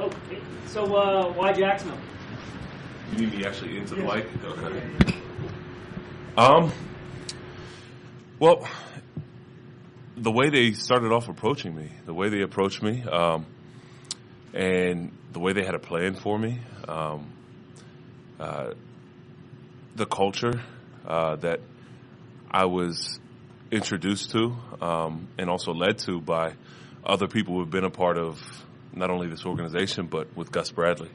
Why Jacksonville? You need me actually into the mic? Okay. Well, the way they started off approaching me, the way they approached me, and the way they had a plan for me, the culture that I was introduced to and also led to by other people who have been a part of not only this organization but with Gus Bradley.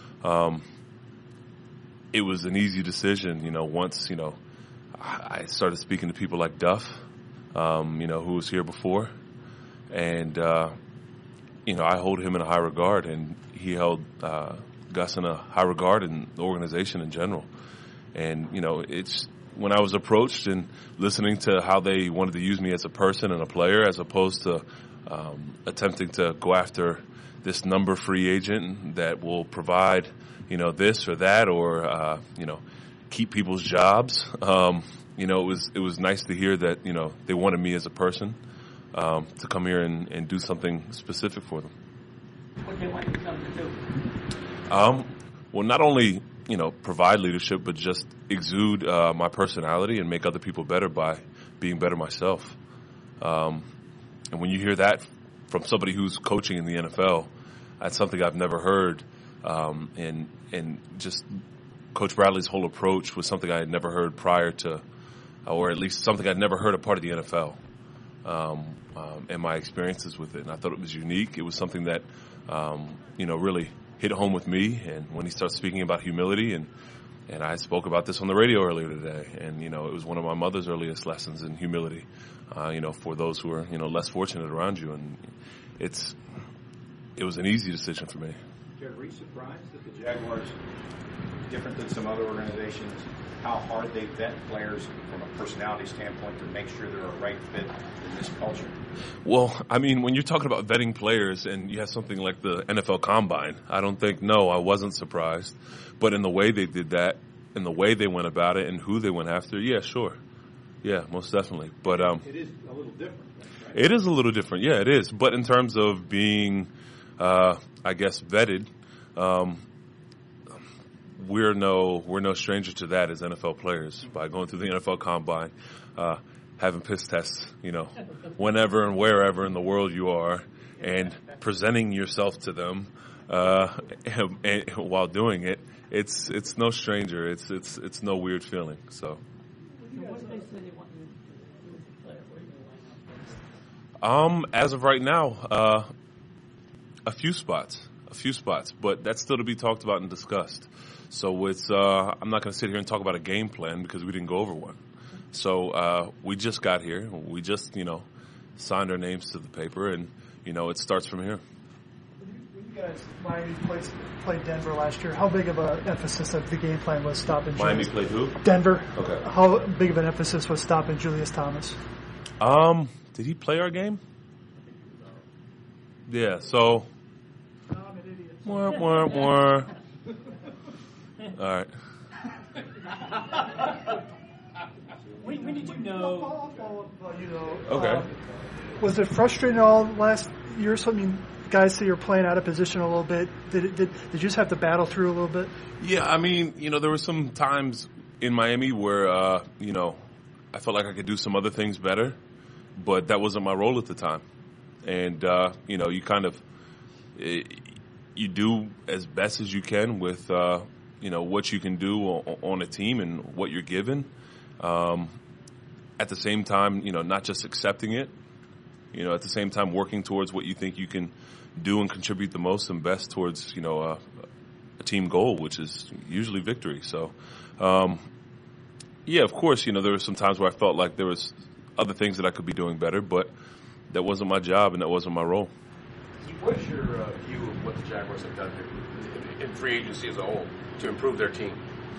It was an easy decision, once, I started speaking to people like Duff, who was here before. And, I hold him in a high regard, and he held Gus in a high regard in the organization in general. And, it's when I was approached and listening to how they wanted to use me as a person and a player as opposed to attempting to go after this number free agent that will provide, this or that or, keep people's jobs. It was nice to hear that, they wanted me as a person to come here and do something specific for them. What they want you to come to do? Well, not only, provide leadership, but just exude my personality and make other people better by being better myself. And when you hear that from somebody who's coaching in the NFL, that's something I've never heard. And just Coach Bradley's whole approach was something I had never heard prior to, or at least something I'd never heard a part of the NFL. And my experiences with it. And I thought it was unique. It was something that, really hit home with me. And when he started speaking about humility, and I spoke about this on the radio earlier today, and, it was one of my mother's earliest lessons in humility, for those who are, less fortunate around you. And it was an easy decision for me. Jared, were you surprised that the Jaguars, different than some other organizations, how hard they vet players from a personality standpoint to make sure they're a right fit in this culture? Well, I mean, when you're talking about vetting players and you have something like the NFL Combine, I wasn't surprised. But in the way they did that, in the way they went about it, and who they went after, yeah, sure. Yeah, most definitely. But it is a little different, right? It is a little different, yeah, it is. But in terms of being, vetted, we're no stranger to that as NFL players by going through the NFL Combine, having piss tests, whenever and wherever in the world you are, and presenting yourself to them and while doing it. It's no stranger. It's no weird feeling. So. As of right now, a few spots, but that's still to be talked about and discussed. So it's I'm not going to sit here and talk about a game plan because we didn't go over one. So we just got here. We just signed our names to the paper, and it starts from here. When you guys Miami played Denver last year, how big of an emphasis of the game plan was stopping Miami played who? Denver. Okay. How big of an emphasis was stopping Julius Thomas? Did he play our game? Yeah. So. I'm an idiot. More. All right. When did you know? Okay. Was it frustrating all last year? So, I mean, guys say you're playing out of position a little bit. Did you just have to battle through a little bit? Yeah, I mean, there were some times in Miami where, I felt like I could do some other things better, but that wasn't my role at the time. And, you kind of, you do as best as you can with, what you can do on a team and what you're given. At the same time, not just accepting it, at the same time working towards what you think you can do and contribute the most and best towards, a team goal, which is usually victory. So, yeah, of course, there were some times where I felt like there was other things that I could be doing better, but that wasn't my job and that wasn't my role. What is your view of what the Jaguars have done here in free agency as a whole to improve their team?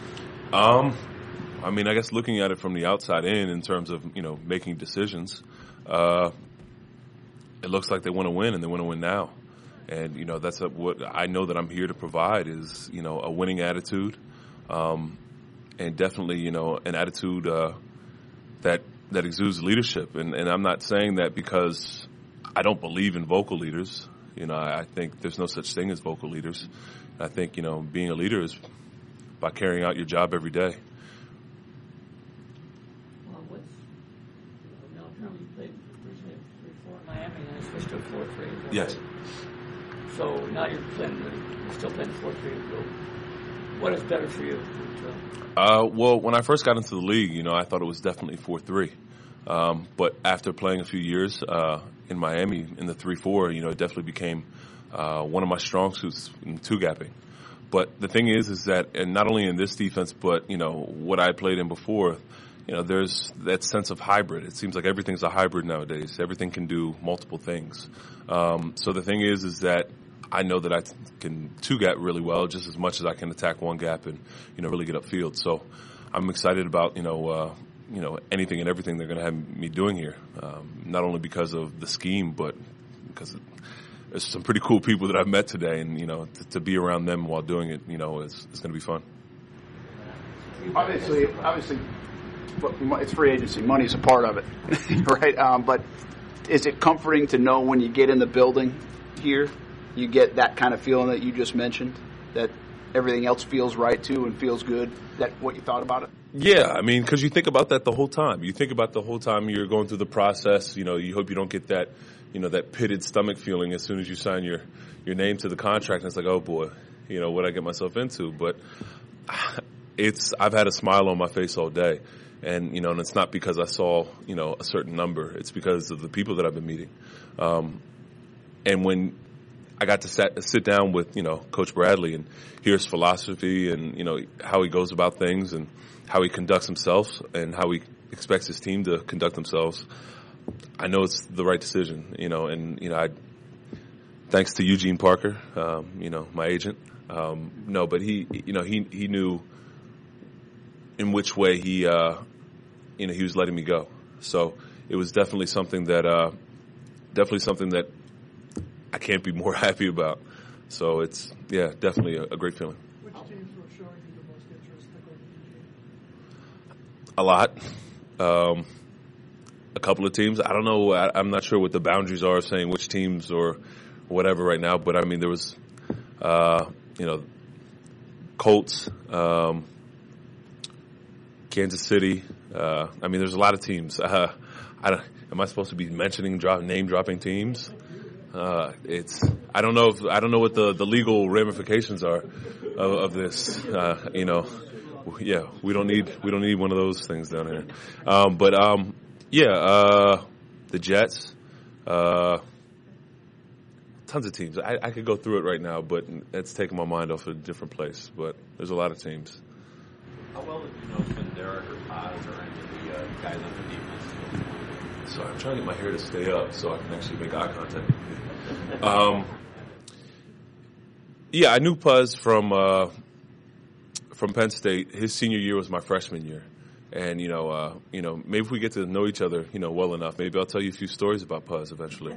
I mean, I guess looking at it from the outside in terms of, making decisions, it looks like they want to win and they want to win now. And, that's what I know that I'm here to provide is, a winning attitude, and definitely, an attitude that exudes leadership. And I'm not saying that because I don't believe in vocal leaders. You know, I think there's no such thing as vocal leaders. I think, you know, being a leader is by carrying out your job every day. Well, now currently you played originally 3-4 in Miami and then switched to a 4-3. Yes. So now you're still playing the 4-3. What is better for you? Well, when I first got into the league, you know, I thought it was definitely 4-3. But after playing a few years in Miami in the 3-4, you know, it definitely became one of my strong suits in two-gapping. But the thing is that, and not only in this defense, but, you know, what I played in before, you know, there's that sense of hybrid. It seems like everything's a hybrid nowadays. Everything can do multiple things. So the thing is that I know that I can two-gap really well, just as much as I can attack one gap and, you know, really get upfield. So I'm excited about, you know, anything and everything they're going to have me doing here. Not only because of the scheme, but because there's some pretty cool people that I've met today, and, you know, to be around them while doing it, you know, is going to be fun. Obviously, it's free agency. Money's a part of it, right? But is it comforting to know when you get in the building here, you get that kind of feeling that you just mentioned, that everything else feels right too and feels good? That what you thought about it? Yeah, I mean, because you think about that the whole time. You think about the whole time you're going through the process. You know, you hope you don't get that, you know, that pitted stomach feeling as soon as you sign your name to the contract. And it's like, oh boy, you know, what I get myself into. But I've had a smile on my face all day. And, you know, and it's not because I saw, you know, a certain number. It's because of the people that I've been meeting. And when I got to sit down with, you know, Coach Bradley and hear his philosophy and, you know, how he goes about things and how he conducts himself and how he expects his team to conduct themselves, I know it's the right decision, you know, and, you know, thanks to Eugene Parker, you know, my agent. But he knew in which way he was letting me go. So it was definitely something that I can't be more happy about. So it's, yeah, definitely a great feeling. Which teams were showing you the most interest to go to Eugene? A lot. A couple of teams. I don't know. I'm not sure what the boundaries are saying which teams or whatever right now. But, I mean, there was, you know, Colts, Kansas City. I mean, there's a lot of teams. Am I supposed to be mentioning name-dropping teams? I don't know what the legal ramifications are of this. You know, yeah, we don't need one of those things down here. The Jets, tons of teams. I could go through it right now, but it's taking my mind off a different place. But there's a lot of teams. How well did you know Derek or Paz or any of the guys on the defense? So I'm trying to get my hair to stay up so I can actually make eye contact. I knew Puz from Penn State. His senior year was my freshman year, and maybe if we get to know each other, you know, well enough, maybe I'll tell you a few stories about Puz eventually.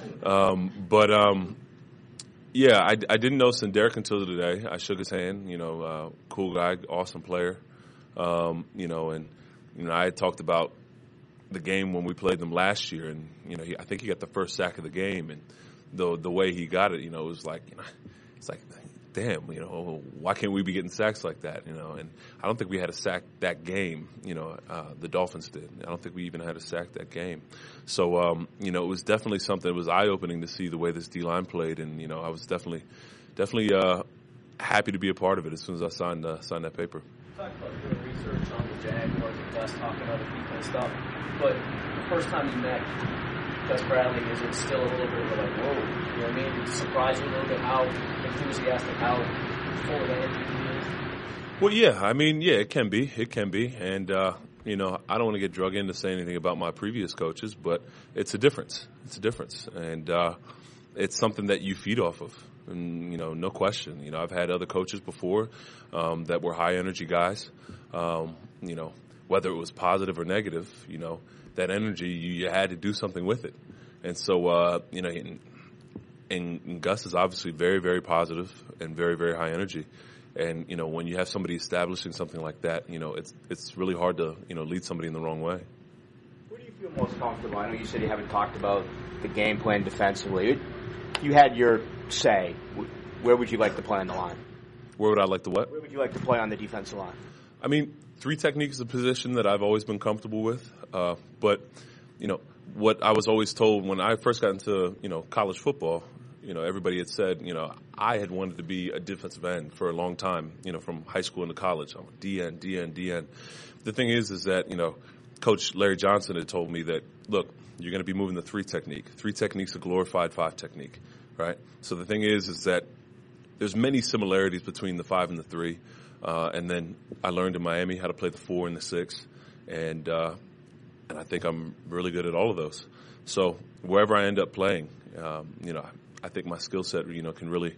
I didn't know Derek until today. I shook his hand. You know, cool guy, awesome player. I had talked about the game when we played them last year, and you know, I think he got the first sack of the game, and the way he got it, you know, it was like, you know, it's like, damn, you know, why can't we be getting sacks like that, you know? And I don't think we had a sack that game, you know, the Dolphins did. I don't think we even had a sack that game. So, you know, it was definitely something. It was eye-opening to see the way this D-line played, and, you know, I was definitely happy to be a part of it as soon as I signed that paper. Talk about doing research on the Jaguars and Gus talking about the people and stuff, but the first time you met Gus Bradley, is it still a little bit of like, whoa, you know what I mean? Did it surprise you a little bit how enthusiastic, how full of energy he is? Well, yeah, I mean, yeah, it can be, and you know, I don't want to get drug into saying anything about my previous coaches, but it's a difference, and it's something that you feed off of. And, you know, no question. You know, I've had other coaches before that were high energy guys. You know, whether it was positive or negative, you know, that energy, you had to do something with it. And so, you know, and Gus is obviously very, very positive and very, very high energy. And, you know, when you have somebody establishing something like that, you know, it's really hard to, you know, lead somebody in the wrong way. Where do you feel most comfortable? I know you said you haven't talked about the game plan defensively. you had your say, where would you like to play on the line? Where would I like to what? Where would you like to play on the defensive line? I mean, 3 technique is a position that I've always been comfortable with. But, what I was always told when I first got into, college football, everybody had said, I had wanted to be a defensive end for a long time, from high school into college. I'm DN, DN, DN. The thing is that, Coach Larry Johnson had told me that, look, you're going to be moving the 3 technique. 3 technique's a glorified 5 technique, right? So the thing is that there's many similarities between the 5 and the 3. And then I learned in Miami how to play the 4 and the 6. And I think I'm really good at all of those. So wherever I end up playing, I think my skill set, can really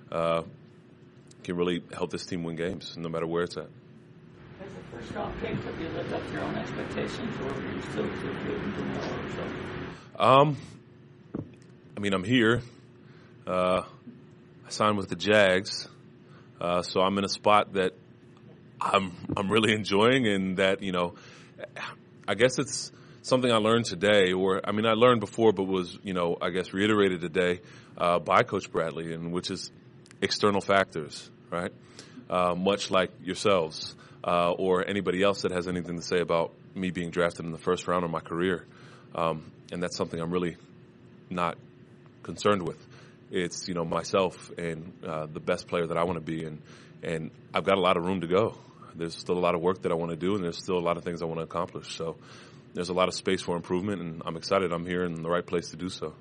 help this team win games, no matter where it's at. As a first-round pick, have you lived up to your own expectations, or are you still too good and doing well or so? I'm here. I signed with the Jags, so I'm in a spot that I'm really enjoying, and that I guess it's something I learned today, I learned before, but was I guess reiterated today by Coach Bradley, and which is external factors, right? Much like yourselves or anybody else that has anything to say about me being drafted in the first round of my career, and that's something I'm really not concerned with. It's myself and the best player that I want to be, and I've got a lot of room to go. There's still a lot of work that I want to do, and there's still a lot of things I want to accomplish. So there's a lot of space for improvement, and I'm excited I'm here in the right place to do so.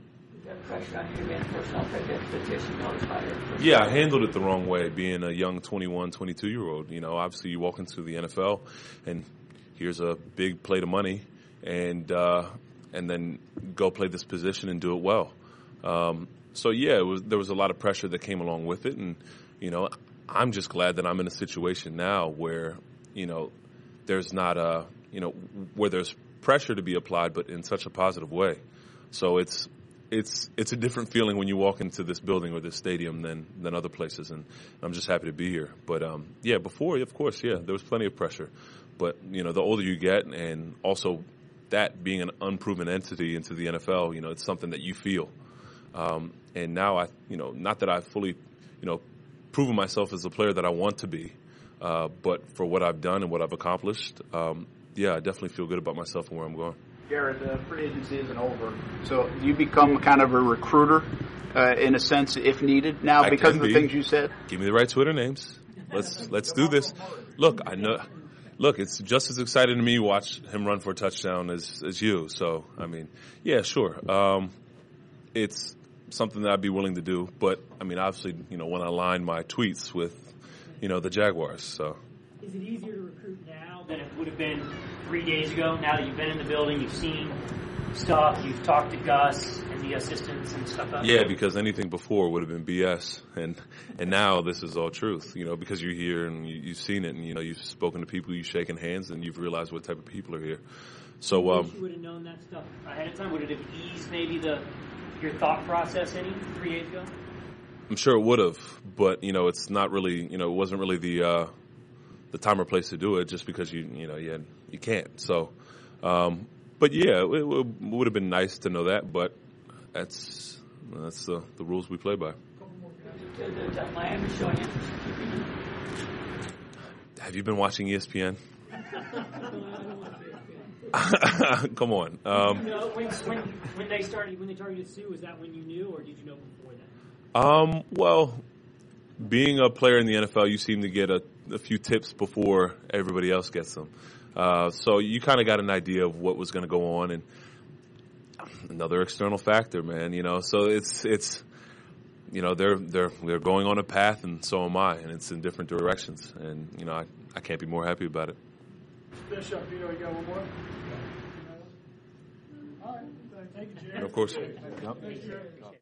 Yeah, I handled it the wrong way, being a young 21, 22-year-old. Obviously you walk into the NFL, and here's a big plate of money, and then go play this position and do it well. So yeah, there was a lot of pressure that came along with it, and I'm just glad that I'm in a situation now where there's not where there's pressure to be applied, but in such a positive way. So it's a different feeling when you walk into this building or this stadium than other places, and I'm just happy to be here. But before, of course, there was plenty of pressure, but the older you get, and also that being an unproven entity into the NFL, it's something that you feel. And now not that I've fully, proven myself as the player that I want to be, but for what I've done and what I've accomplished, I definitely feel good about myself and where I'm going. Garrett, the free agency isn't over, so you become kind of a recruiter in a sense, if needed, now because of the things you said. Give me the right Twitter names. Let's do this. Look, I know. Look, it's just as exciting to me to watch him run for a touchdown as you. So, sure. It's something that I'd be willing to do, but obviously, when I align my tweets with, the Jaguars. So. Is it easier to recruit now than it would have been 3 days ago? Now that you've been in the building, you've seen stuff, you've talked to Gus and the assistants and stuff like that? Yeah, because anything before would have been BS, and now this is all truth. Because you're here and you've seen it, and you've spoken to people, you've shaken hands, and you've realized what type of people are here. So, you would have known that stuff ahead of time. Would it have eased maybe your thought process any 3 days ago? I'm sure it would have, but it's not really. It wasn't really the time or place to do it, just because you can't. So, but it would have been nice to know that, but that's the rules we play by. Have you been watching ESPN? Come on. When they targeted Sue, was that when you knew, or did you know before that? Well, being a player in the NFL, you seem to get a few tips before everybody else gets them. So you kind of got an idea of what was going to go on, and another external factor, man. So it's they're going on a path, and so am I, and it's in different directions, and I can't be more happy about it. Finish up, Vito. You got one more? All right. Thank you, Jerry. Of course. Thanks, Jerry.